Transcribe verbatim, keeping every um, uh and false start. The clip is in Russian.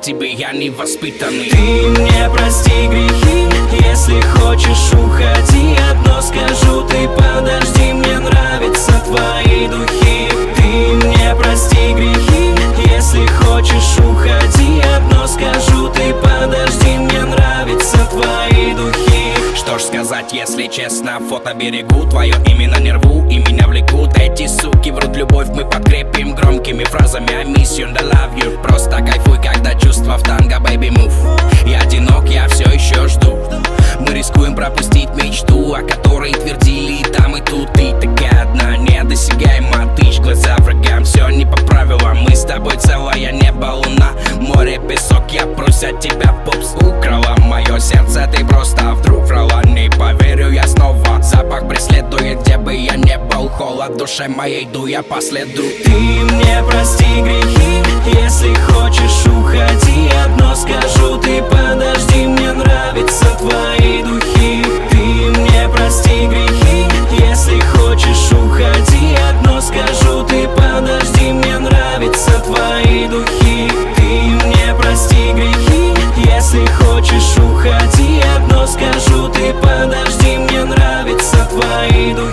сказать тебе, я не воспитанный. Ты мне прости грехи, если хочешь уходи. Одно скажу, ты подожди, мне нравятся твои духи. Ты мне прости грехи, если хочешь уходи. Одно скажу, ты подожди, мне нравятся твои духи. Что ж сказать, если честно, фото берегу, твое имя не рву и меня влекут эти суки. Врут любовь, мы подкрепим громкими фразами I miss you and I love you. Просто кайфуй, когда чувства в танго, baby move. Я одинок, я все еще жду. Мы рискуем пропустить мечту, о которой твердили и там и тут. Ты такая одна, недосягаема, тычь глаза врагам, все не по правилам. Мы с тобой целое небо, луна, море, песок. Я просят тебя, попс, украла мое сердце, ты просто вдруг врала. Не поверю я снова, запах преследует, где бы я не был. Холод в душе моей, иду я по следу. Ты мне прости грехи, если хочешь уходи. Одно скажу, ты подожди, мне нравятся твои духи. Ты мне прости грехи, если хочешь уходи. Одно скажу, ты подожди, мне нравятся твои духи. Ты мне прости грехи, если хочешь уходи. Одно скажу, ты подожди, мне нравятся твои духи.